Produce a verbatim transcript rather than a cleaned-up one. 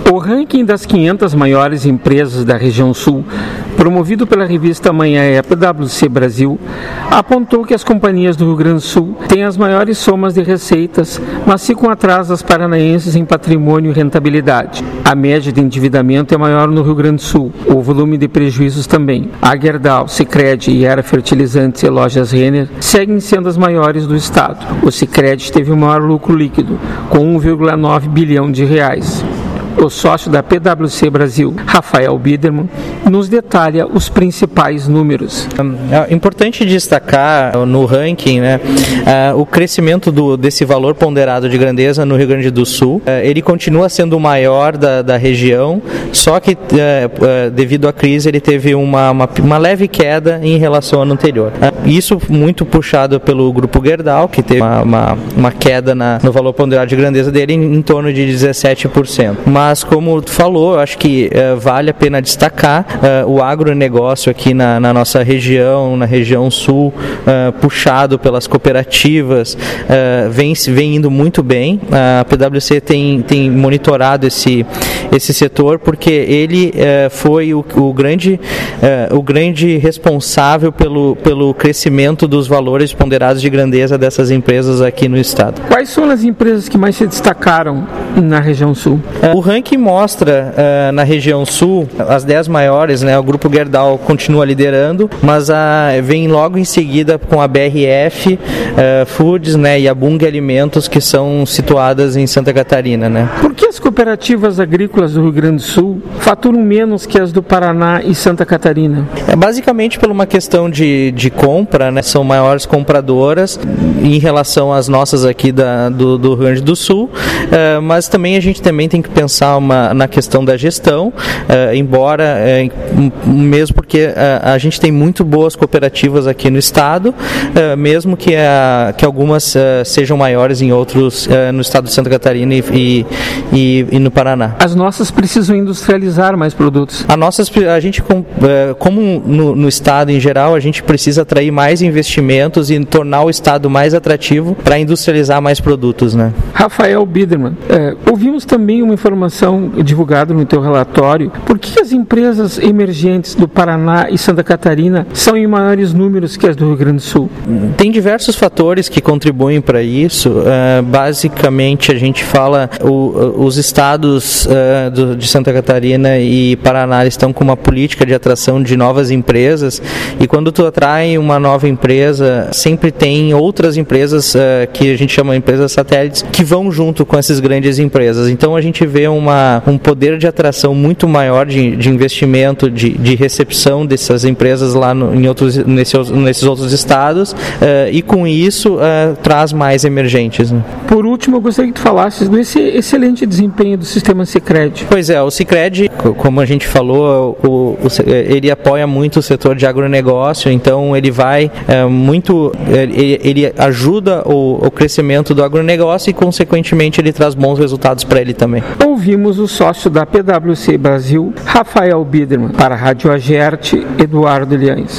O ranking das quinhentas maiores empresas da região sul, promovido pela revista Amanhã é P W C Brasil, apontou que as companhias do Rio Grande do Sul têm as maiores somas de receitas, mas ficam atrás das paranaenses em patrimônio e rentabilidade. A média de endividamento é maior no Rio Grande do Sul, o volume de prejuízos também. A Gerdau, Sicredi e Era Fertilizantes e Lojas Renner seguem sendo as maiores do estado. O Sicredi teve o maior lucro líquido, com um vírgula nove bilhão de reais. O sócio da P W C Brasil, Rafael Biderman, nos detalha os principais números. É importante destacar no ranking, né, uh, o crescimento do, desse valor ponderado de grandeza no Rio Grande do Sul. Uh, ele continua sendo o maior da, da região, só que uh, uh, devido à crise ele teve uma, uma, uma leve queda em relação ao ano anterior. Uh, isso muito puxado pelo grupo Gerdau, que teve uma, uma, uma queda na, no valor ponderado de grandeza dele em, em torno de dezessete por cento. Mas Mas, como tu falou, eu acho que uh, vale a pena destacar uh, o agronegócio aqui na, na nossa região, na região sul, uh, puxado pelas cooperativas, uh, vem, vem indo muito bem. A P W C tem, tem monitorado esse, esse setor porque ele uh, foi o, o, grande, uh, o grande responsável pelo, pelo crescimento dos valores ponderados de grandeza dessas empresas aqui no estado. Quais são as empresas que mais se destacaram na região sul? Uh, o ranking que mostra uh, na região sul as dez maiores, né? O grupo Gerdau continua liderando, mas a, vem logo em seguida com a B R F uh, Foods, né? E a Bung Alimentos, que são situadas em Santa Catarina, né? Por que as cooperativas agrícolas do Rio Grande do Sul faturam menos que as do Paraná e Santa Catarina? É basicamente por uma questão de, de compra, né? São maiores compradoras em relação às nossas aqui da, do, do Rio Grande do Sul, uh, mas também a gente também tem que pensar Uma, na questão da gestão, uh, embora, uh, mesmo porque uh, a gente tem muito boas cooperativas aqui no estado, uh, mesmo que, uh, que algumas uh, sejam maiores em outros, uh, no estado de Santa Catarina e, e, e no Paraná. As nossas precisam industrializar mais produtos. A, nossas, a gente, uh, como no, no estado em geral, a gente precisa atrair mais investimentos e tornar o estado mais atrativo para industrializar mais produtos, né? Rafael Biderman, uh, ouvimos também uma informação divulgado no teu relatório. Por que as empresas emergentes do Paraná e Santa Catarina são em maiores números que as do Rio Grande do Sul? Tem diversos fatores que contribuem para isso. Uh, basicamente, a gente fala o, os estados uh, do, de Santa Catarina e Paraná estão com uma política de atração de novas empresas, e quando tu atrai uma nova empresa, sempre tem outras empresas uh, que a gente chama de empresas satélites que vão junto com essas grandes empresas. Então a gente vê uma Uma, um poder de atração muito maior de, de investimento, de, de recepção dessas empresas lá no, em outros, nesse, nesses outros estados, uh, e com isso uh, traz mais emergentes. Né? Por último, eu gostaria que tu falasses desse excelente desempenho do sistema Sicredi. Pois é, o Sicredi, como a gente falou, o, o, ele apoia muito o setor de agronegócio, então ele vai uh, muito, ele, ele ajuda o, o crescimento do agronegócio e, consequentemente, ele traz bons resultados para ele também. Ouvimos o sócio da P W C Brasil, Rafael Biderman. Para a Rádio Agerte, Eduardo Liães.